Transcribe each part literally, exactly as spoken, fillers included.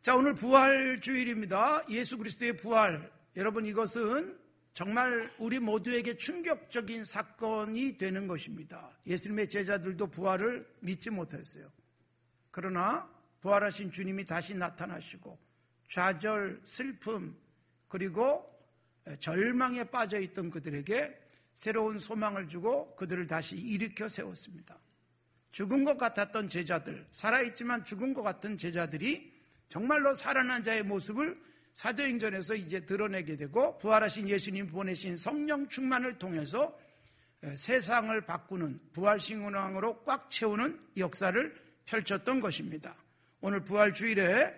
자, 오늘 부활주일입니다. 예수 그리스도의 부활. 여러분, 이것은 정말 우리 모두에게 충격적인 사건이 되는 것입니다. 예수님의 제자들도 부활을 믿지 못했어요. 그러나 부활하신 주님이 다시 나타나시고 좌절, 슬픔, 그리고 절망에 빠져있던 그들에게 새로운 소망을 주고 그들을 다시 일으켜 세웠습니다. 죽은 것 같았던 제자들, 살아있지만 죽은 것 같은 제자들이 정말로 살아난 자의 모습을 사도행전에서 이제 드러내게 되고, 부활하신 예수님 보내신 성령 충만을 통해서 세상을 바꾸는 부활신앙으로 꽉 채우는 역사를 펼쳤던 것입니다. 오늘 부활주일에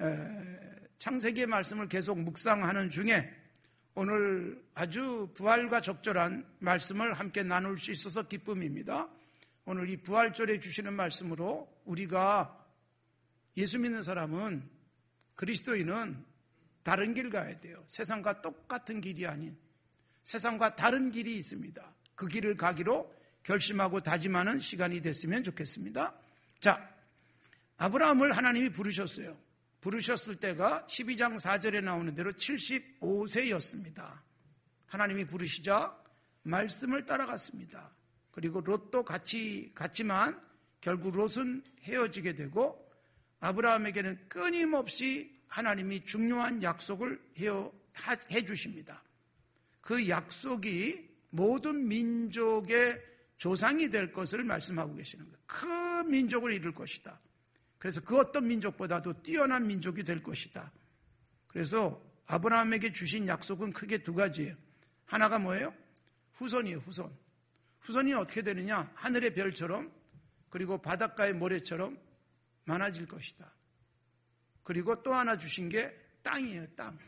창세기의 말씀을 계속 묵상하는 중에 오늘 아주 부활과 적절한 말씀을 함께 나눌 수 있어서 기쁨입니다. 오늘 이 부활절에 주시는 말씀으로 우리가 예수 믿는 사람은, 그리스도인은 다른 길 가야 돼요. 세상과 똑같은 길이 아닌 세상과 다른 길이 있습니다. 그 길을 가기로 결심하고 다짐하는 시간이 됐으면 좋겠습니다. 자, 아브라함을 하나님이 부르셨어요. 부르셨을 때가 십이 장 사 절에 나오는 대로 칠십오 세였습니다. 하나님이 부르시자 말씀을 따라갔습니다. 그리고 롯도 같이 갔지만 결국 롯은 헤어지게 되고, 아브라함에게는 끊임없이 하나님이 중요한 약속을 해 주십니다. 그 약속이 모든 민족의 조상이 될 것을 말씀하고 계시는 거예요. 큰 민족을 이룰 것이다. 그래서 그 어떤 민족보다도 뛰어난 민족이 될 것이다. 그래서 아브라함에게 주신 약속은 크게 두 가지예요. 하나가 뭐예요? 후손이에요. 후손. 후손이 어떻게 되느냐? 하늘의 별처럼, 그리고 바닷가의 모래처럼 많아질 것이다. 그리고 또 하나 주신 게 땅이에요. 땅.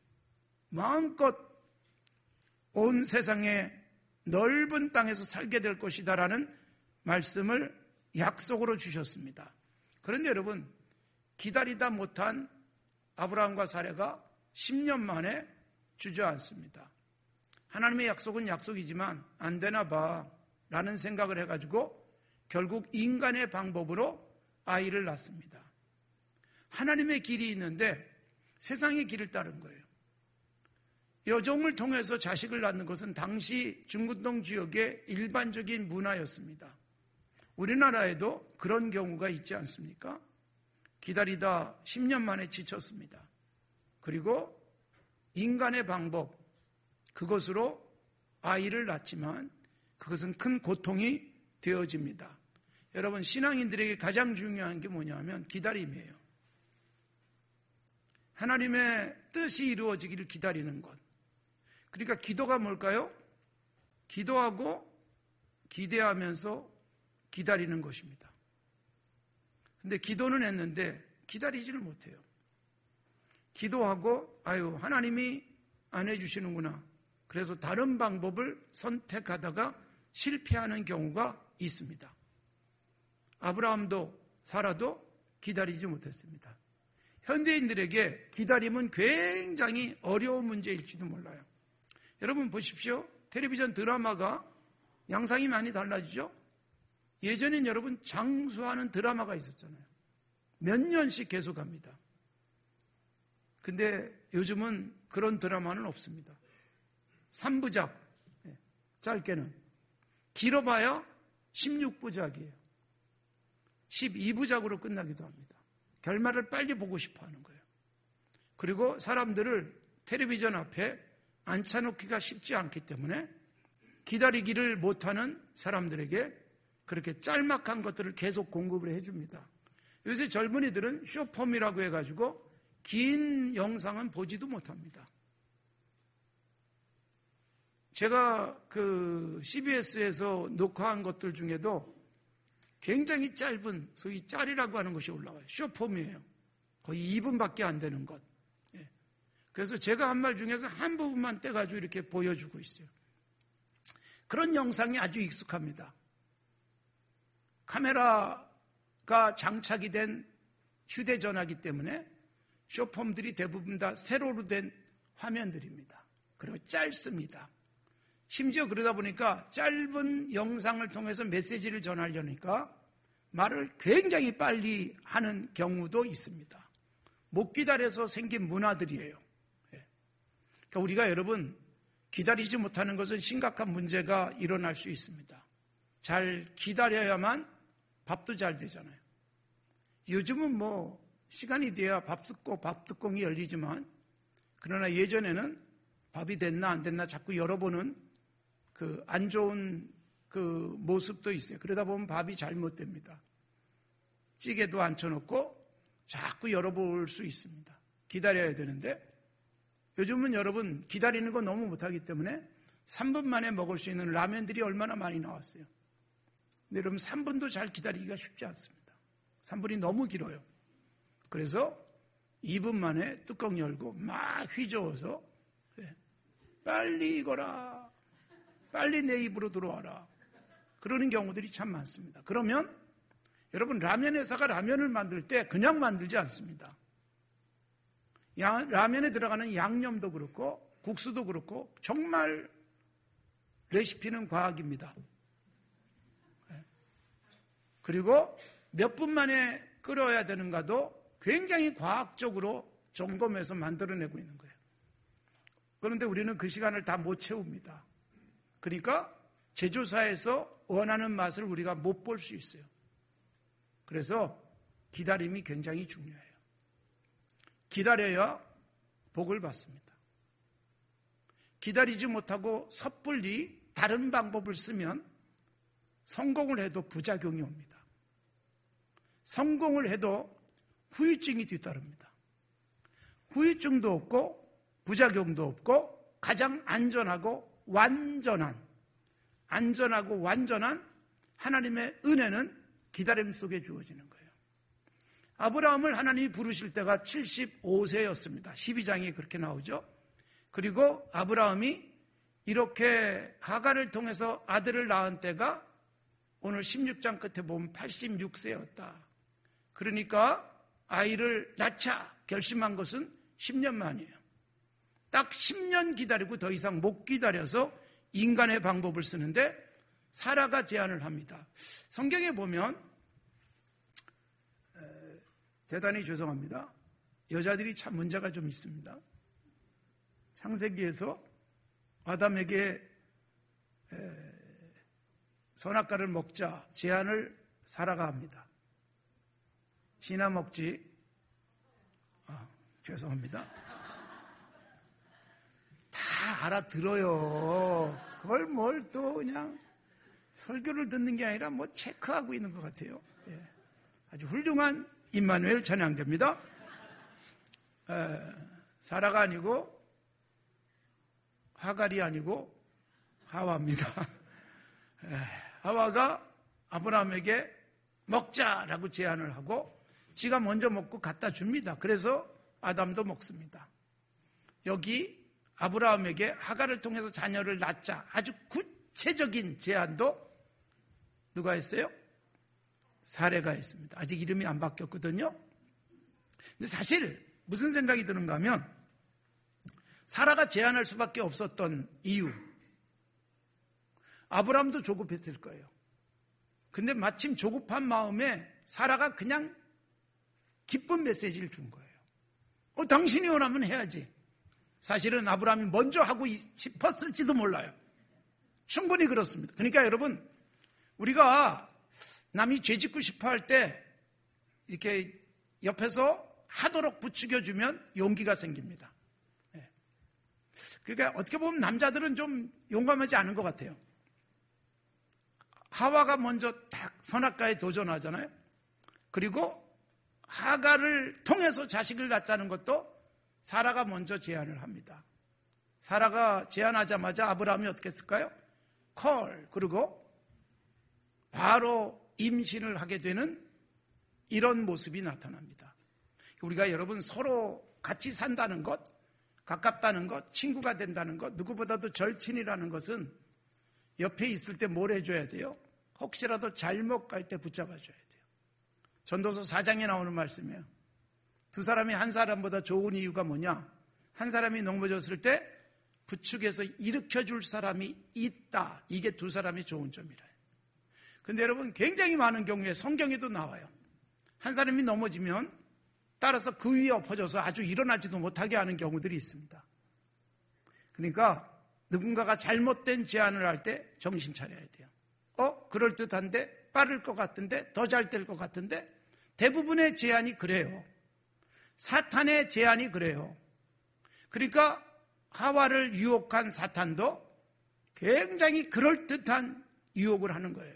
마음껏 온 세상의 넓은 땅에서 살게 될 것이다 라는 말씀을 약속으로 주셨습니다. 그런데 여러분, 기다리다 못한 아브라함과 사라가 십 년 만에 주저앉습니다. 하나님의 약속은 약속이지만 안 되나 봐 라는 생각을 해가지고 결국 인간의 방법으로 아이를 낳습니다. 하나님의 길이 있는데 세상의 길을 따른 거예요. 여종을 통해서 자식을 낳는 것은 당시 중근동 지역의 일반적인 문화였습니다. 우리나라에도 그런 경우가 있지 않습니까? 기다리다 십 년 만에 지쳤습니다. 그리고 인간의 방법, 그것으로 아이를 낳지만 그것은 큰 고통이 되어집니다. 여러분, 신앙인들에게 가장 중요한 게 뭐냐면 기다림이에요. 하나님의 뜻이 이루어지기를 기다리는 것. 그러니까 기도가 뭘까요? 기도하고 기대하면서 기다리는 것입니다. 근데 기도는 했는데 기다리지를 못해요. 기도하고 아유, 하나님이 안 해주시는구나. 그래서 다른 방법을 선택하다가 실패하는 경우가 있습니다. 아브라함도 사라도 기다리지 못했습니다. 현대인들에게 기다림은 굉장히 어려운 문제일지도 몰라요. 여러분 보십시오. 텔레비전 드라마가 양상이 많이 달라지죠? 예전엔 여러분 장수하는 드라마가 있었잖아요. 몇 년씩 계속합니다. 근데 요즘은 그런 드라마는 없습니다. 삼 부작, 짧게는. 길어봐야 십육 부작이에요. 십이 부작으로 끝나기도 합니다. 결말을 빨리 보고 싶어 하는 거예요. 그리고 사람들을 텔레비전 앞에 앉혀놓기가 쉽지 않기 때문에 기다리기를 못하는 사람들에게 그렇게 짤막한 것들을 계속 공급을 해줍니다. 요새 젊은이들은 쇼폼이라고 해가지고 긴 영상은 보지도 못합니다. 제가 그 씨비에스에서 녹화한 것들 중에도 굉장히 짧은 소위 짤이라고 하는 것이 올라와요. 쇼폼이에요. 거의 이 분밖에 안 되는 것. 예. 그래서 제가 한 말 중에서 한 부분만 떼가지고 이렇게 보여주고 있어요. 그런 영상이 아주 익숙합니다. 카메라가 장착이 된 휴대전화기 때문에 쇼폼들이 대부분 다 세로로 된 화면들입니다. 그리고 짧습니다. 심지어 그러다 보니까 짧은 영상을 통해서 메시지를 전하려니까 말을 굉장히 빨리 하는 경우도 있습니다. 못 기다려서 생긴 문화들이에요. 그러니까 우리가 여러분 기다리지 못하는 것은 심각한 문제가 일어날 수 있습니다. 잘 기다려야만 밥도 잘 되잖아요. 요즘은 뭐 시간이 돼야 밥 뜯고 밥 뚜껑이 열리지만, 그러나 예전에는 밥이 됐나 안 됐나 자꾸 열어보는 그 안 좋은 그 모습도 있어요. 그러다 보면 밥이 잘못됩니다. 찌개도 앉혀놓고 자꾸 열어볼 수 있습니다. 기다려야 되는데 요즘은 여러분 기다리는 거 너무 못하기 때문에 삼 분 만에 먹을 수 있는 라면들이 얼마나 많이 나왔어요. 근데 여러분 삼 분도 잘 기다리기가 쉽지 않습니다. 삼 분이 너무 길어요. 그래서 이 분 만에 뚜껑 열고 막 휘저어서 빨리 익어라, 빨리 내 입으로 들어와라, 그러는 경우들이 참 많습니다. 그러면 여러분 라면 회사가 라면을 만들 때 그냥 만들지 않습니다. 야, 라면에 들어가는 양념도 그렇고 국수도 그렇고 정말 레시피는 과학입니다. 그리고 몇 분 만에 끓여야 되는가도 굉장히 과학적으로 점검해서 만들어내고 있는 거예요. 그런데 우리는 그 시간을 다 못 채웁니다. 그러니까 제조사에서 원하는 맛을 우리가 못 볼 수 있어요. 그래서 기다림이 굉장히 중요해요. 기다려야 복을 받습니다. 기다리지 못하고 섣불리 다른 방법을 쓰면 성공을 해도 부작용이 옵니다. 성공을 해도 후유증이 뒤따릅니다. 후유증도 없고 부작용도 없고 가장 안전하고 완전한, 안전하고 완전한 하나님의 은혜는 기다림 속에 주어지는 거예요. 아브라함을 하나님이 부르실 때가 칠십오 세였습니다. 십이 장에 그렇게 나오죠. 그리고 아브라함이 이렇게 하갈을 통해서 아들을 낳은 때가 오늘 십육 장 끝에 보면 팔십육 세였다. 그러니까 아이를 낳자 결심한 것은 십 년 만이에요. 딱 십 년 기다리고 더 이상 못 기다려서 인간의 방법을 쓰는데 사라가 제안을 합니다. 성경에 보면 대단히 죄송합니다. 여자들이 참 문제가 좀 있습니다. 창세기에서 아담에게 선악과를 먹자 제안을 사라가 합니다. 지나 먹지. 아, 죄송합니다. 다 알아들어요. 그걸 뭘 또 그냥 설교를 듣는 게 아니라 뭐 체크하고 있는 것 같아요. 예. 아주 훌륭한 임마누엘 찬양됩니다. 에, 사라가 아니고 하갈이 아니고 하와입니다. 에, 하와가 아브라함에게 먹자라고 제안을 하고 지가 먼저 먹고 갖다 줍니다. 그래서 아담도 먹습니다. 여기 아브라함에게 하갈을 통해서 자녀를 낳자 아주 구체적인 제안도 누가 했어요? 사례가 했습니다. 아직 이름이 안 바뀌었거든요. 근데 사실 무슨 생각이 드는가 하면 사라가 제안할 수밖에 없었던 이유, 아브라함도 조급했을 거예요. 근데 마침 조급한 마음에 사라가 그냥 기쁜 메시지를 준 거예요. 어, 당신이 원하면 해야지. 사실은 아브라함이 먼저 하고 싶었을지도 몰라요. 충분히 그렇습니다. 그러니까 여러분, 우리가 남이 죄 짓고 싶어 할 때 이렇게 옆에서 하도록 부추겨주면 용기가 생깁니다. 네. 그러니까 어떻게 보면 남자들은 좀 용감하지 않은 것 같아요. 하와가 먼저 딱 선악과에 도전하잖아요. 그리고 하갈을 통해서 자식을 낳자는 것도 사라가 먼저 제안을 합니다. 사라가 제안하자마자 아브라함이 어떻게 했을까요? 콜, 그리고 바로 임신을 하게 되는 이런 모습이 나타납니다. 우리가 여러분 서로 같이 산다는 것, 가깝다는 것, 친구가 된다는 것, 누구보다도 절친이라는 것은 옆에 있을 때 뭘 해줘야 돼요? 혹시라도 잘못 갈 때 붙잡아줘야 돼요. 전도서 사 장에 나오는 말씀이에요. 두 사람이 한 사람보다 좋은 이유가 뭐냐? 한 사람이 넘어졌을 때 부축해서 일으켜줄 사람이 있다. 이게 두 사람이 좋은 점이래요. 근데 여러분 굉장히 많은 경우에 성경에도 나와요. 한 사람이 넘어지면 따라서 그 위에 엎어져서 아주 일어나지도 못하게 하는 경우들이 있습니다. 그러니까 누군가가 잘못된 제안을 할 때 정신 차려야 돼요. 어? 그럴듯한데? 빠를 것 같은데? 더 잘 될 것 같은데? 대부분의 제안이 그래요. 사탄의 제안이 그래요. 그러니까 하와를 유혹한 사탄도 굉장히 그럴듯한 유혹을 하는 거예요.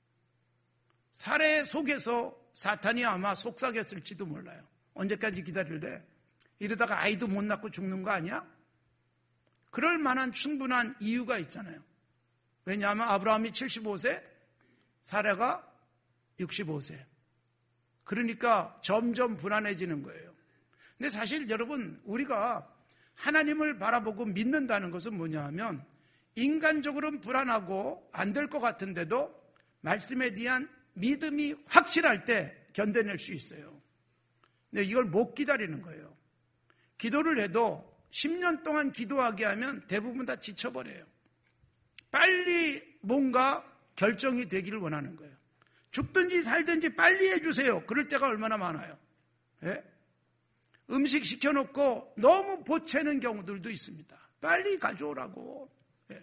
사례 속에서 사탄이 아마 속삭였을지도 몰라요. 언제까지 기다릴래? 이러다가 아이도 못 낳고 죽는 거 아니야? 그럴 만한 충분한 이유가 있잖아요. 왜냐하면 아브라함이 칠십오 세, 사라가 육십오 세. 그러니까 점점 불안해지는 거예요. 근데 사실 여러분, 우리가 하나님을 바라보고 믿는다는 것은 뭐냐 하면 인간적으로는 불안하고 안 될 것 같은데도 말씀에 대한 믿음이 확실할 때 견뎌낼 수 있어요. 근데 이걸 못 기다리는 거예요. 기도를 해도 십 년 동안 기도하게 하면 대부분 다 지쳐버려요. 빨리 뭔가 결정이 되기를 원하는 거예요. 죽든지 살든지 빨리 해주세요. 그럴 때가 얼마나 많아요. 예? 음식 시켜놓고 너무 보채는 경우들도 있습니다. 빨리 가져오라고. 예.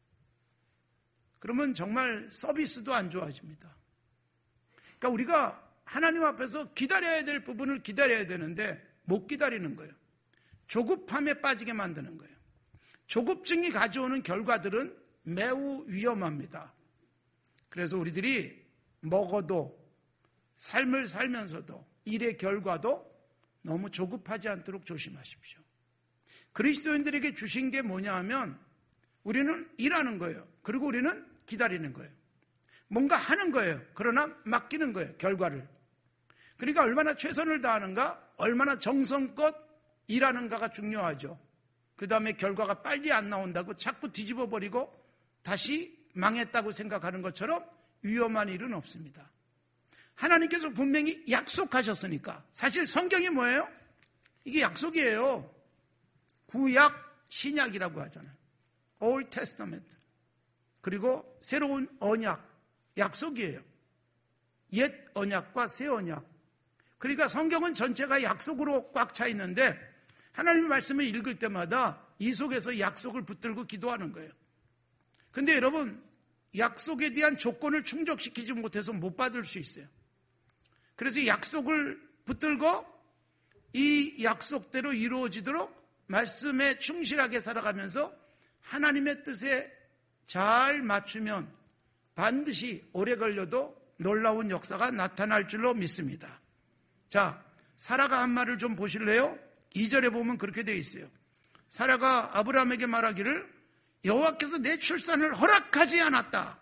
그러면 정말 서비스도 안 좋아집니다. 그러니까 우리가 하나님 앞에서 기다려야 될 부분을 기다려야 되는데 못 기다리는 거예요. 조급함에 빠지게 만드는 거예요. 조급증이 가져오는 결과들은 매우 위험합니다. 그래서 우리들이 먹어도 삶을 살면서도 일의 결과도 너무 조급하지 않도록 조심하십시오. 그리스도인들에게 주신 게 뭐냐 하면 우리는 일하는 거예요. 그리고 우리는 기다리는 거예요. 뭔가 하는 거예요. 그러나 맡기는 거예요. 결과를. 그러니까 얼마나 최선을 다하는가, 얼마나 정성껏 일하는가가 중요하죠. 그 다음에 결과가 빨리 안 나온다고 자꾸 뒤집어 버리고 다시 망했다고 생각하는 것처럼 위험한 일은 없습니다. 하나님께서 분명히 약속하셨으니까. 사실 성경이 뭐예요? 이게 약속이에요. 구약, 신약이라고 하잖아요. Old Testament. 그리고 새로운 언약, 약속이에요. 옛 언약과 새 언약. 그러니까 성경은 전체가 약속으로 꽉 차 있는데 하나님의 말씀을 읽을 때마다 이 속에서 약속을 붙들고 기도하는 거예요. 근데 여러분, 약속에 대한 조건을 충족시키지 못해서 못 받을 수 있어요. 그래서 약속을 붙들고 이 약속대로 이루어지도록 말씀에 충실하게 살아가면서 하나님의 뜻에 잘 맞추면 반드시 오래 걸려도 놀라운 역사가 나타날 줄로 믿습니다. 자, 사라가 한 말을 좀 보실래요? 이 절에 보면 그렇게 되어 있어요. 사라가 아브라함에게 말하기를 여호와께서 내 출산을 허락하지 않았다.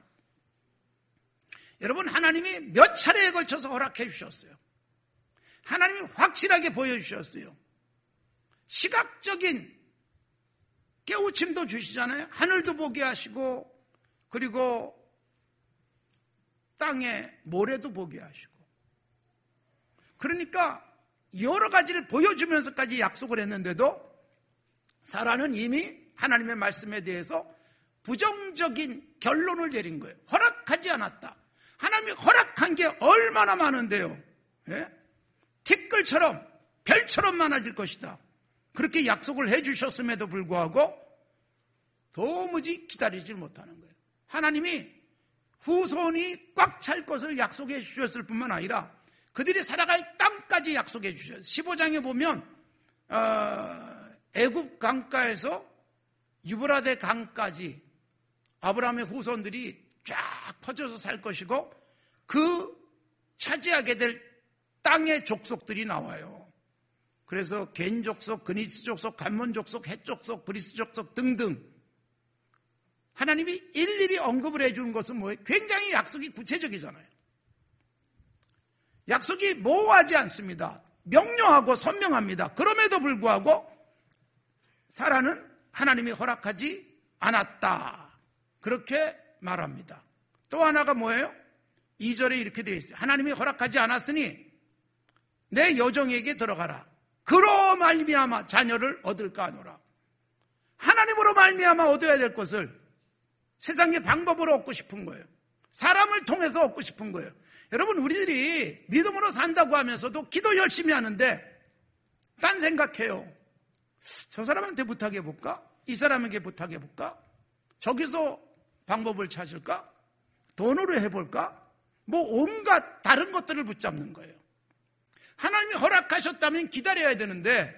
여러분, 하나님이 몇 차례에 걸쳐서 허락해 주셨어요. 하나님이 확실하게 보여주셨어요. 시각적인 깨우침도 주시잖아요. 하늘도 보게 하시고 그리고 땅에 모래도 보게 하시고. 그러니까 여러 가지를 보여주면서까지 약속을 했는데도 사라는 이미 하나님의 말씀에 대해서 부정적인 결론을 내린 거예요. 허락하지 않았다. 하나님이 허락한 게 얼마나 많은데요. 예? 티끌처럼 별처럼 많아질 것이다. 그렇게 약속을 해주셨음에도 불구하고 도무지 기다리질 못하는 거예요. 하나님이 후손이 꽉 찰 것을 약속해 주셨을 뿐만 아니라 그들이 살아갈 땅까지 약속해 주셨어요. 십오 장에 보면 어, 애굽 강가에서 유브라데 강까지 아브라함의 후손들이 쫙 퍼져서 살 것이고 그 차지하게 될 땅의 족속들이 나와요. 그래서 겐 족속, 그니스 족속, 간몬 족속, 헷 족속, 브리스 족속 등등 하나님이 일일이 언급을 해주는 것은 뭐예요? 굉장히 약속이 구체적이잖아요. 약속이 모호하지 않습니다. 명료하고 선명합니다. 그럼에도 불구하고 사라는 하나님이 허락하지 않았다. 그렇게 말합니다. 또 하나가 뭐예요? 이 절에 이렇게 되어 있어요. 하나님이 허락하지 않았으니 내 여종에게 들어가라. 그로 말미암아 자녀를 얻을까 하노라. 하나님으로 말미암아 얻어야 될 것을 세상의 방법으로 얻고 싶은 거예요. 사람을 통해서 얻고 싶은 거예요. 여러분, 우리들이 믿음으로 산다고 하면서도 기도 열심히 하는데 딴 생각해요. 저 사람한테 부탁해볼까? 이 사람에게 부탁해볼까? 저기서 방법을 찾을까? 돈으로 해볼까? 뭐 온갖 다른 것들을 붙잡는 거예요. 하나님이 허락하셨다면 기다려야 되는데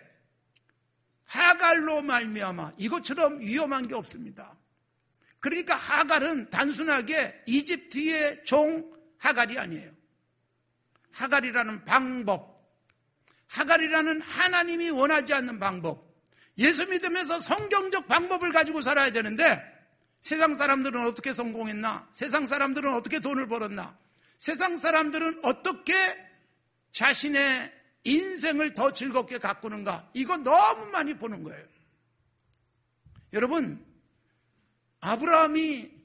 하갈로 말미암아 이것처럼 위험한 게 없습니다. 그러니까 하갈은 단순하게 이집트의 종 하갈이 아니에요. 하갈이라는 방법, 하갈이라는 하나님이 원하지 않는 방법, 예수 믿으면서 성경적 방법을 가지고 살아야 되는데 세상 사람들은 어떻게 성공했나? 세상 사람들은 어떻게 돈을 벌었나? 세상 사람들은 어떻게 자신의 인생을 더 즐겁게 가꾸는가? 이거 너무 많이 보는 거예요. 여러분, 아브라함이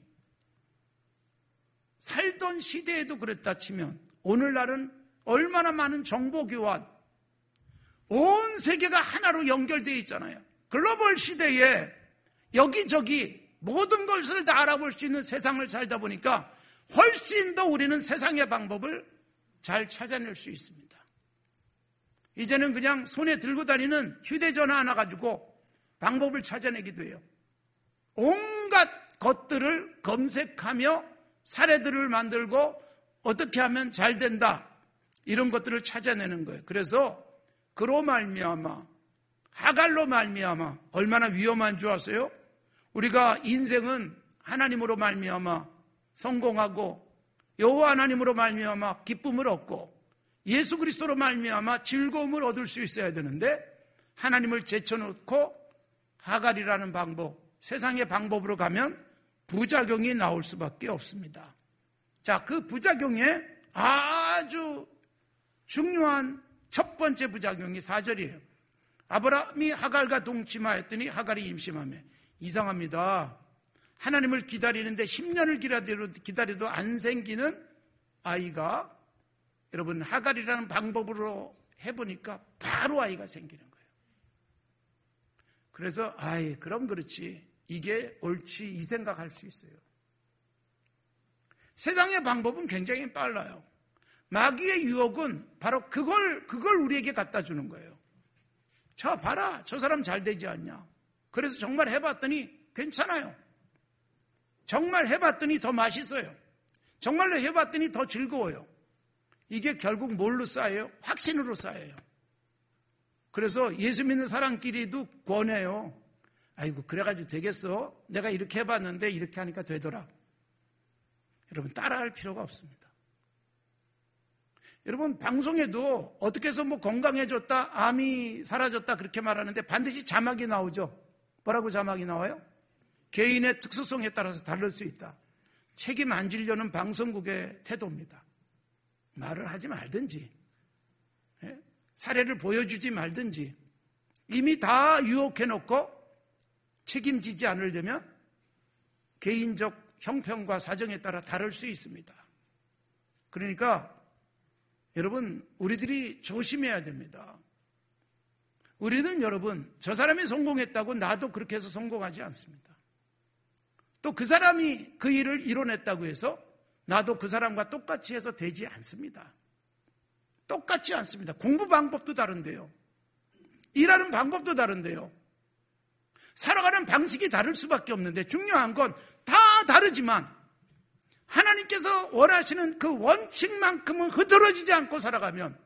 살던 시대에도 그랬다 치면 오늘날은 얼마나 많은 정보 교환, 온 세계가 하나로 연결되어 있잖아요. 글로벌 시대에 여기저기 모든 것을 다 알아볼 수 있는 세상을 살다 보니까 훨씬 더 우리는 세상의 방법을 잘 찾아낼 수 있습니다. 이제는 그냥 손에 들고 다니는 휴대전화 하나 가지고 방법을 찾아내기도 해요. 온갖 것들을 검색하며 사례들을 만들고 어떻게 하면 잘 된다, 이런 것들을 찾아내는 거예요. 그래서 그로 말미암아, 하갈로 말미암아 얼마나 위험한 줄 아세요? 우리가 인생은 하나님으로 말미암아 성공하고 여호와 하나님으로 말미암아 기쁨을 얻고 예수 그리스도로 말미암아 즐거움을 얻을 수 있어야 되는데 하나님을 제쳐놓고 하갈이라는 방법, 세상의 방법으로 가면 부작용이 나올 수밖에 없습니다. 자, 그 부작용에 아주 중요한 첫 번째 부작용이 사 절이에요. 아브라함이 하갈과 동침하였더니 하갈이 임신하며. 이상합니다. 하나님을 기다리는데 십 년을 기다려도, 기다려도 안 생기는 아이가 여러분 하갈이라는 방법으로 해보니까 바로 아이가 생기는 거예요. 그래서 아이 그럼 그렇지, 이게 옳지, 이 생각할 수 있어요. 세상의 방법은 굉장히 빨라요. 마귀의 유혹은 바로 그걸 그걸 우리에게 갖다 주는 거예요. 자 봐라, 저 사람 잘 되지 않냐. 그래서 정말 해봤더니 괜찮아요. 정말 해봤더니 더 맛있어요. 정말로 해봤더니 더 즐거워요. 이게 결국 뭘로 쌓여요? 확신으로 쌓여요. 그래서 예수 믿는 사람끼리도 권해요. 아이고 그래가지고 되겠어? 내가 이렇게 해봤는데 이렇게 하니까 되더라. 여러분 따라할 필요가 없습니다. 여러분 방송에도 어떻게 해서 뭐 건강해졌다, 암이 사라졌다 그렇게 말하는데 반드시 자막이 나오죠. 뭐라고 자막이 나와요? 개인의 특수성에 따라서 다를 수 있다. 책임 안 지려는 방송국의 태도입니다. 말을 하지 말든지, 예? 사례를 보여주지 말든지, 이미 다 유혹해놓고 책임지지 않으려면 개인적 형편과 사정에 따라 다를 수 있습니다. 그러니까 여러분 우리들이 조심해야 됩니다. 우리는 여러분 저 사람이 성공했다고 나도 그렇게 해서 성공하지 않습니다. 또 그 사람이 그 일을 이뤄냈다고 해서 나도 그 사람과 똑같이 해서 되지 않습니다. 똑같지 않습니다. 공부 방법도 다른데요. 일하는 방법도 다른데요. 살아가는 방식이 다를 수밖에 없는데 중요한 건 다 다르지만 하나님께서 원하시는 그 원칙만큼은 흐트러지지 않고 살아가면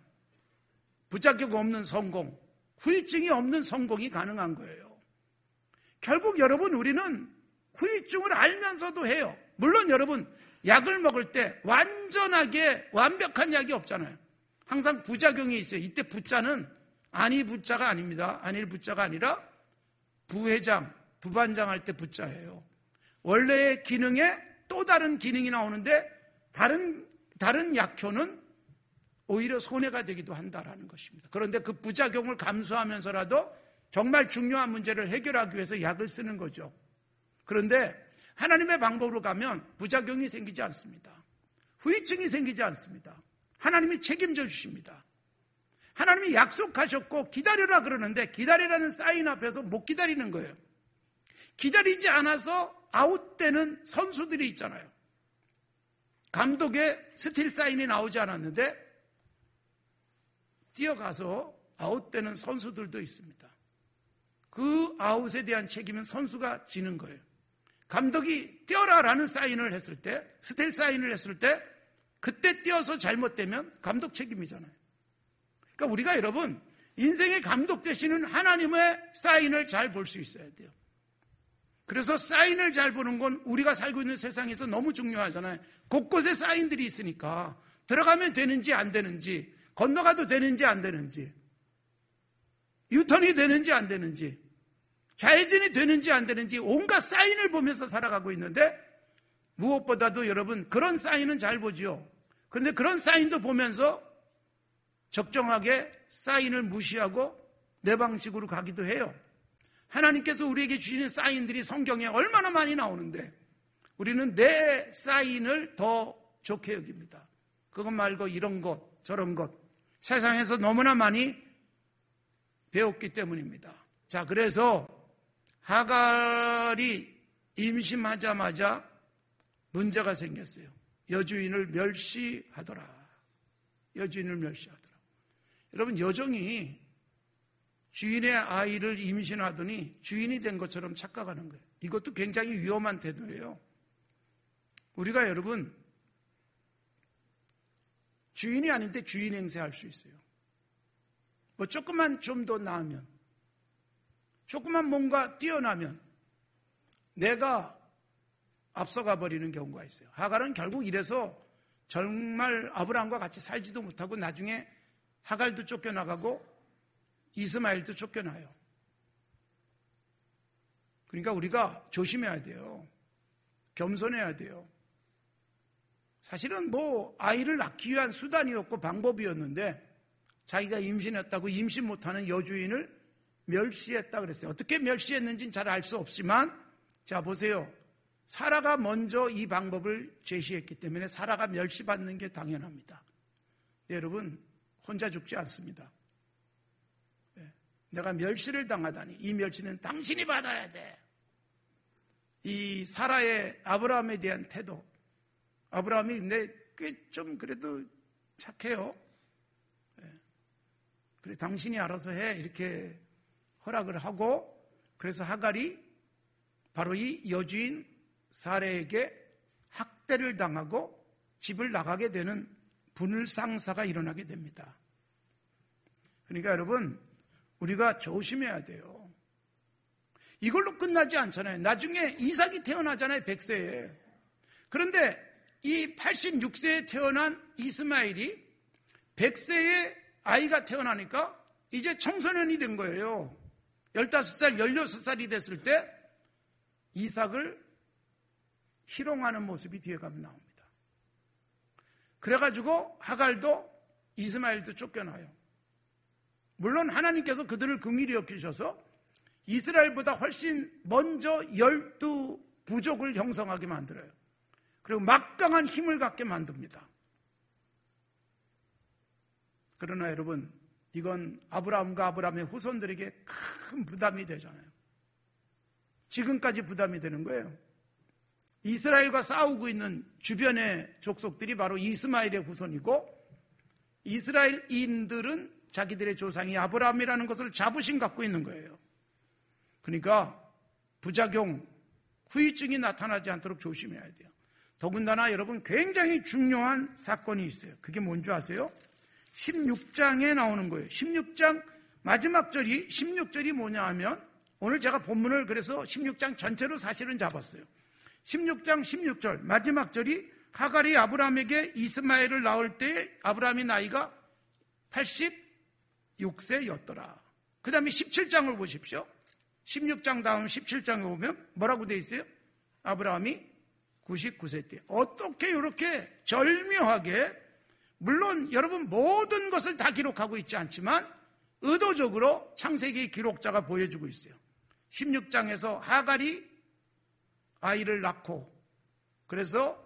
부작용 없는 성공, 후유증이 없는 성공이 가능한 거예요. 결국 여러분 우리는 후유증을 알면서도 해요. 물론 여러분 약을 먹을 때 완전하게 완벽한 약이 없잖아요. 항상 부작용이 있어요. 이때 부자는 아니 부자가 아닙니다. 아닐 부자가 아니라 부회장, 부반장 할 때 부자예요. 원래의 기능에 또 다른 기능이 나오는데 다른 다른 약효는 오히려 손해가 되기도 한다라는 것입니다. 그런데 그 부작용을 감수하면서라도 정말 중요한 문제를 해결하기 위해서 약을 쓰는 거죠. 그런데 하나님의 방법으로 가면 부작용이 생기지 않습니다. 후유증이 생기지 않습니다. 하나님이 책임져 주십니다. 하나님이 약속하셨고 기다려라 그러는데 기다리라는 사인 앞에서 못 기다리는 거예요. 기다리지 않아서 아웃되는 선수들이 있잖아요. 감독의 스틸 사인이 나오지 않았는데 뛰어가서 아웃되는 선수들도 있습니다. 그 아웃에 대한 책임은 선수가 지는 거예요. 감독이 뛰어라라는 사인을 했을 때, 스텔 사인을 했을 때 그때 뛰어서 잘못되면 감독 책임이잖아요. 그러니까 우리가 여러분 인생의 감독 되시는 하나님의 사인을 잘 볼 수 있어야 돼요. 그래서 사인을 잘 보는 건 우리가 살고 있는 세상에서 너무 중요하잖아요. 곳곳에 사인들이 있으니까 들어가면 되는지 안 되는지, 건너가도 되는지 안 되는지, 유턴이 되는지 안 되는지, 좌회전이 되는지 안 되는지 온갖 사인을 보면서 살아가고 있는데, 무엇보다도 여러분 그런 사인은 잘 보지요. 그런데 그런 사인도 보면서 적정하게 사인을 무시하고 내 방식으로 가기도 해요. 하나님께서 우리에게 주시는 사인들이 성경에 얼마나 많이 나오는데 우리는 내 사인을 더 좋게 여깁니다. 그것 말고 이런 것 저런 것 세상에서 너무나 많이 배웠기 때문입니다. 자, 그래서 하갈이 임신하자마자 문제가 생겼어요. 여주인을 멸시하더라. 여주인을 멸시하더라. 여러분, 여종이 주인의 아이를 임신하더니 주인이 된 것처럼 착각하는 거예요. 이것도 굉장히 위험한 태도예요. 우리가 여러분 주인이 아닌데 주인 행세할 수 있어요. 뭐 조금만 좀 더 나으면, 조금만 뭔가 뛰어나면 내가 앞서가 버리는 경우가 있어요. 하갈은 결국 이래서 정말 아브라함과 같이 살지도 못하고 나중에 하갈도 쫓겨나가고 이스마엘도 쫓겨나요. 그러니까 우리가 조심해야 돼요. 겸손해야 돼요. 사실은 뭐 아이를 낳기 위한 수단이었고 방법이었는데 자기가 임신했다고 임신 못하는 여주인을 멸시했다 그랬어요. 어떻게 멸시했는지는 잘 알 수 없지만, 자 보세요. 사라가 먼저 이 방법을 제시했기 때문에 사라가 멸시받는 게 당연합니다. 네, 여러분 혼자 죽지 않습니다. 네, 내가 멸시를 당하다니 이 멸시는 당신이 받아야 돼. 이 사라의 아브라함에 대한 태도, 아브라함이 근데 꽤 좀 그래도 착해요. 네, 그래 당신이 알아서 해 이렇게 허락을 하고, 그래서 하갈이 바로 이 여주인 사라에게 학대를 당하고 집을 나가게 되는 분을상사가 일어나게 됩니다. 그러니까 여러분 우리가 조심해야 돼요. 이걸로 끝나지 않잖아요. 나중에 이삭이 태어나잖아요. 백 세에. 그런데 이 팔십육 세에 태어난 이스마엘이 백 세에 아이가 태어나니까 이제 청소년이 된 거예요. 열다섯 살, 열여섯 살이 됐을 때 이삭을 희롱하는 모습이 뒤에 가면 나옵니다. 그래가지고 하갈도 이스마엘도 쫓겨나요. 물론 하나님께서 그들을 긍휼히 여기셔서 이스라엘보다 훨씬 먼저 열두 부족을 형성하게 만들어요. 그리고 막강한 힘을 갖게 만듭니다. 그러나 여러분, 이건 아브라함과 아브라함의 후손들에게 큰 부담이 되잖아요. 지금까지 부담이 되는 거예요. 이스라엘과 싸우고 있는 주변의 족속들이 바로 이스마엘의 후손이고, 이스라엘인들은 자기들의 조상이 아브라함이라는 것을 자부심 갖고 있는 거예요. 그러니까 부작용, 후유증이 나타나지 않도록 조심해야 돼요. 더군다나 여러분 굉장히 중요한 사건이 있어요. 그게 뭔지 아세요? 십육 장에 나오는 거예요. 십육 장 마지막 절이, 십육 절이 뭐냐 하면, 오늘 제가 본문을 그래서 십육 장 전체로 사실은 잡았어요. 십육 장 십육 절 마지막 절이 하갈이 아브라함에게 이스마엘을 낳을 때 아브라함의 나이가 팔십육 세였더라. 그 다음에 십칠 장을 보십시오. 십육 장 다음 십칠 장에 보면 뭐라고 되어 있어요? 아브라함이 구십구 세 때. 어떻게 이렇게 절묘하게, 물론 여러분 모든 것을 다 기록하고 있지 않지만 의도적으로 창세기 기록자가 보여주고 있어요. 십육 장에서 하갈이 아이를 낳고, 그래서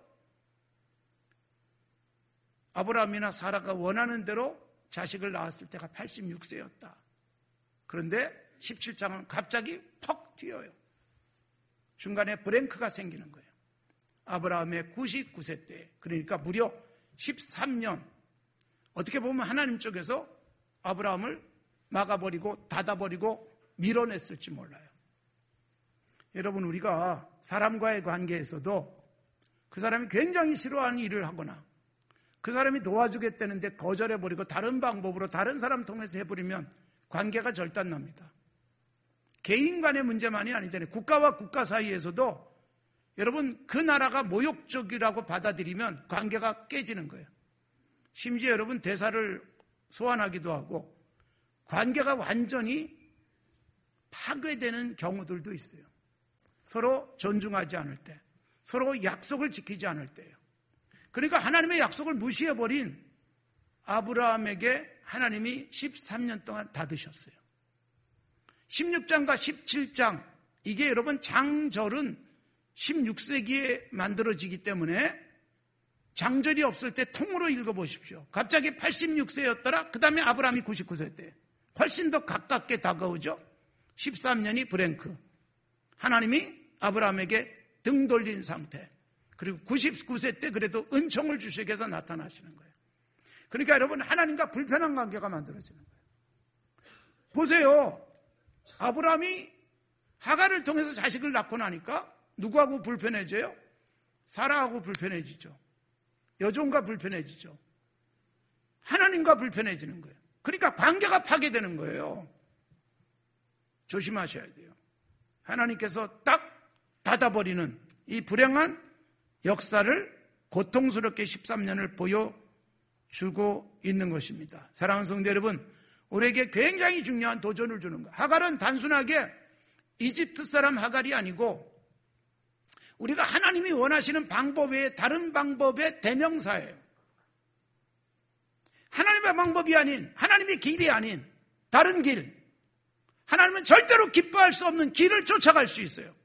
아브라함이나 사라가 원하는 대로 자식을 낳았을 때가 팔십육 세였다. 그런데 십칠 장은 갑자기 퍽 튀어요. 중간에 브랭크가 생기는 거예요. 아브라함의 구십구 세 때, 그러니까 무려 십삼 년, 어떻게 보면 하나님 쪽에서 아브라함을 막아버리고 닫아버리고 밀어냈을지 몰라요. 여러분, 우리가 사람과의 관계에서도 그 사람이 굉장히 싫어하는 일을 하거나 그 사람이 도와주겠다는데 거절해버리고 다른 방법으로 다른 사람 통해서 해버리면 관계가 절단납니다. 개인 간의 문제만이 아니잖아요. 국가와 국가 사이에서도 여러분, 그 나라가 모욕적이라고 받아들이면 관계가 깨지는 거예요. 심지어 여러분, 대사를 소환하기도 하고 관계가 완전히 파괴되는 경우들도 있어요. 서로 존중하지 않을 때, 서로 약속을 지키지 않을 때예요. 그러니까 하나님의 약속을 무시해버린 아브라함에게 하나님이 십삼 년 동안 닫으셨어요. 십육 장과 십칠 장, 이게 여러분 장절은 십육 세기에 만들어지기 때문에 장절이 없을 때 통으로 읽어보십시오. 갑자기 팔십육 세였더라. 그 다음에 아브라함이 구십구 세 때. 훨씬 더 가깝게 다가오죠. 십삼 년이 브랭크. 하나님이 아브라함에게 등 돌린 상태. 그리고 구십구 세 때 그래도 은총을 주시기 위해서 나타나시는 거예요. 그러니까 여러분, 하나님과 불편한 관계가 만들어지는 거예요. 보세요. 아브라함이 하갈을 통해서 자식을 낳고 나니까 누구하고 불편해져요? 사라하고 불편해지죠. 여종과 불편해지죠. 하나님과 불편해지는 거예요. 그러니까 관계가 파괴되는 거예요. 조심하셔야 돼요. 하나님께서 딱 닫아버리는 이 불행한 역사를 고통스럽게 십삼 년을 보여주고 있는 것입니다. 사랑하는 성도 여러분, 우리에게 굉장히 중요한 도전을 주는 거예요. 하갈은 단순하게 이집트 사람 하갈이 아니고 우리가 하나님이 원하시는 방법 외에 다른 방법의 대명사예요. 하나님의 방법이 아닌, 하나님의 길이 아닌 다른 길, 하나님은 절대로 기뻐할 수 없는 길을 쫓아갈 수 있어요.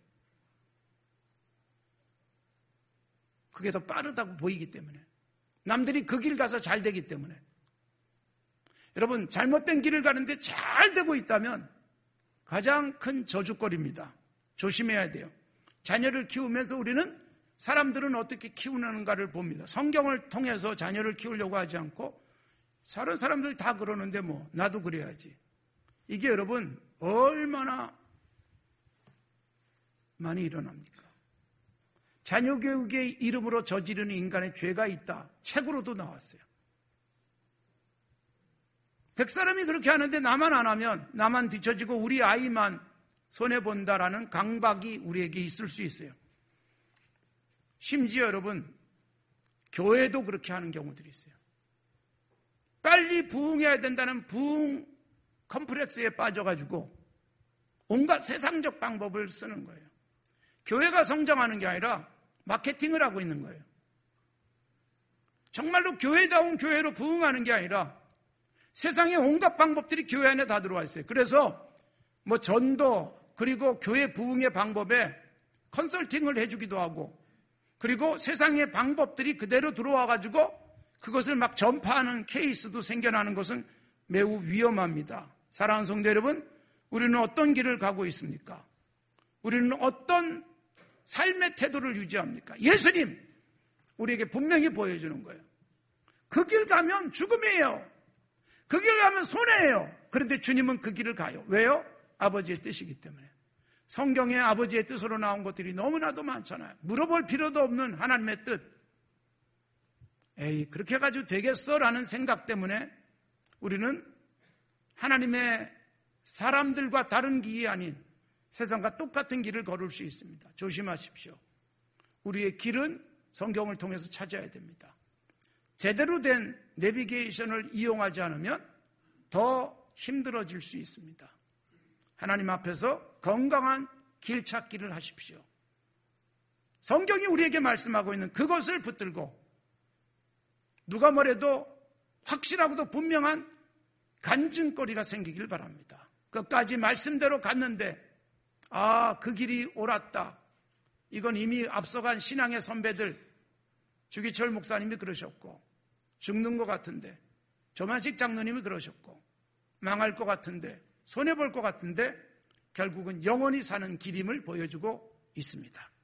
그게 더 빠르다고 보이기 때문에, 남들이 그 길 가서 잘 되기 때문에. 여러분, 잘못된 길을 가는데 잘 되고 있다면 가장 큰 저주거리입니다. 조심해야 돼요. 자녀를 키우면서 우리는 사람들은 어떻게 키우는가를 봅니다. 성경을 통해서 자녀를 키우려고 하지 않고 다른 사람들 다 그러는데 뭐 나도 그래야지. 이게 여러분 얼마나 많이 일어납니까? 자녀 교육의 이름으로 저지르는 인간의 죄가 있다. 책으로도 나왔어요. 백 사람이 그렇게 하는데 나만 안 하면 나만 뒤처지고 우리 아이만 손해본다라는 강박이 우리에게 있을 수 있어요. 심지어 여러분, 교회도 그렇게 하는 경우들이 있어요. 빨리 부흥해야 된다는 부흥 컴플렉스에 빠져가지고 온갖 세상적 방법을 쓰는 거예요. 교회가 성장하는 게 아니라 마케팅을 하고 있는 거예요. 정말로 교회다운 교회로 부흥하는 게 아니라 세상의 온갖 방법들이 교회 안에 다 들어와 있어요. 그래서 뭐 전도 그리고 교회 부흥의 방법에 컨설팅을 해주기도 하고, 그리고 세상의 방법들이 그대로 들어와가지고 그것을 막 전파하는 케이스도 생겨나는 것은 매우 위험합니다. 사랑하는 성도 여러분, 우리는 어떤 길을 가고 있습니까? 우리는 어떤 삶의 태도를 유지합니까? 예수님 우리에게 분명히 보여주는 거예요. 그 길 가면 죽음이에요. 그 길 가면 손해예요. 그런데 주님은 그 길을 가요. 왜요? 아버지의 뜻이기 때문에. 성경에 아버지의 뜻으로 나온 것들이 너무나도 많잖아요. 물어볼 필요도 없는 하나님의 뜻. 에이, 그렇게 해가지고 되겠어? 라는 생각 때문에 우리는 하나님의 사람들과 다른 길이 아닌 세상과 똑같은 길을 걸을 수 있습니다. 조심하십시오. 우리의 길은 성경을 통해서 찾아야 됩니다. 제대로 된 내비게이션을 이용하지 않으면 더 힘들어질 수 있습니다. 하나님 앞에서 건강한 길 찾기를 하십시오. 성경이 우리에게 말씀하고 있는 그것을 붙들고 누가 뭐래도 확실하고도 분명한 간증거리가 생기길 바랍니다. 끝까지 말씀대로 갔는데 아, 그 길이 옳았다. 이건 이미 앞서간 신앙의 선배들 주기철 목사님이 그러셨고, 죽는 것 같은데 조만식 장로님이 그러셨고, 망할 것 같은데, 손해볼 것 같은데 결국은 영원히 사는 길임을 보여주고 있습니다.